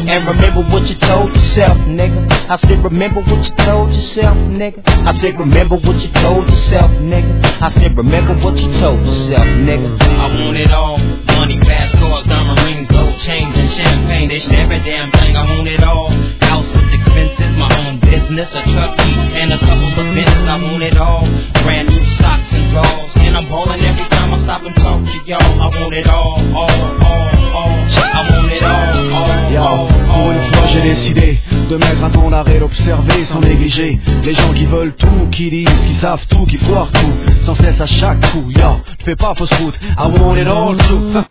And remember what you told yourself, nigga. I said remember what you told yourself, nigga. I said remember what you told yourself, nigga. I said remember what you told yourself, nigga. I want it all. Money, fast cars, diamond rings, gold chains and champagne. They share every damn thing. I want it all. Houses, expenses, my own business, a truck key and a couple of bits. I want it all. Brand new socks and drawers. And I'm ballin' every time I stop and talk to y'all. I want it all. I want it all. Pour une fois j'ai décidé de mettre un temps d'arrêt, d'observer sans négliger les gens qui veulent tout, qui disent, qui savent tout, qui foirent tout, sans cesse à chaque coup. Yo, ne fais pas fausse route, I want it all too.